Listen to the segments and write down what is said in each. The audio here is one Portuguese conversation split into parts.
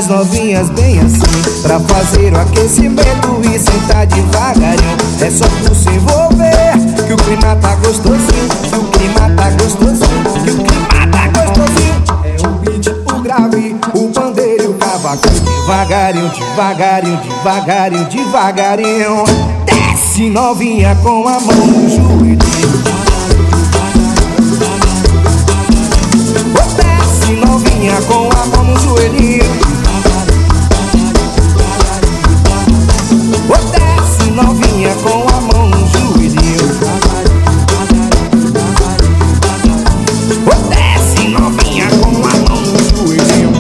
as novinhas bem assim, pra fazer o aquecimento e sentar devagarinho. É só tu se envolver, que o clima tá gostosinho, que o clima tá gostosinho, que o clima tá gostosinho. É o beat, o grave, o pandeiro e o cavaquinho. Devagarinho, devagarinho, devagarinho, devagarinho. Desce novinha com a mão no joelho. Desce novinha com a mão no joelhinho. Desce novinha com a mão no joelhinho. Desce novinha com a mão no joelhinho.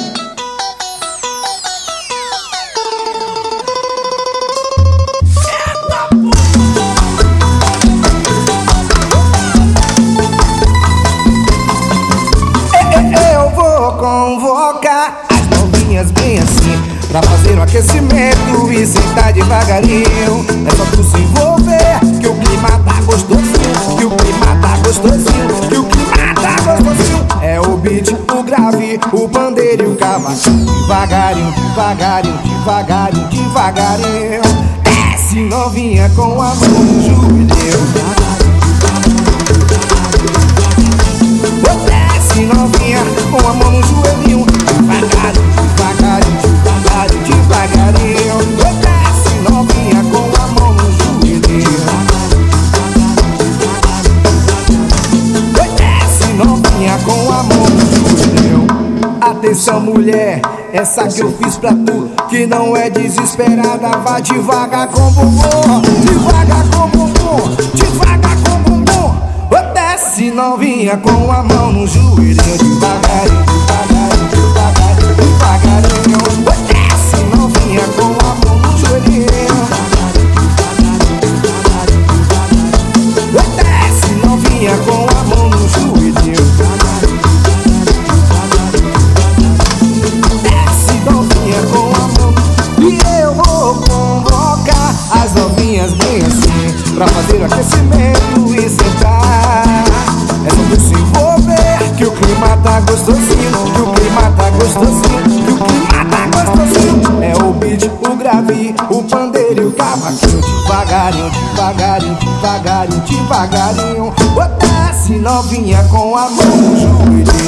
Eu vou convocar as novinhas bem assim, pra fazer um aquecimento e sentar devagarinho. É só tu se envolver, que o clima tá gostosinho, que o clima tá gostosinho, que o clima tá gostosinho. É o beat, o grave, o pandeiro e o cavaquinho. Devagarinho, devagarinho, devagarinho, devagarinho. Desce novinha com a mão no joelho. Desce novinha com a mão no joelhinho. Devagarinho, devagarinho, devagarinho, devagarinho. Desce novinha com a mão no joelhinho. Desce novinha com a mão no joelhinho. Atenção mulher, essa que eu fiz pra tu, que não é desesperada, vai devagar com o bumbum. Devagar com o bumbum, devagar com o bumbum. Desce novinha com a mão no joelho. Devagarinho, devagarinho, devagarinho, devagarinho. Desce novinha com a mão no joelhinho. Desce novinha com a mão no joelhinho. Desce novinha com a mão. E eu vou convocar as novinhas bem assim, pra fazer o aquecimento e sentar. É só tu se envolver, que o clima tá gostosinho, que o clima tá gostosinho, que o clima tá gostosinho. É o beat, o grave, o pandeiro e o cavaquinho. Devagarinho, devagarinho, devagarinho, devagarinho. Desce novinha com a mão no joelho.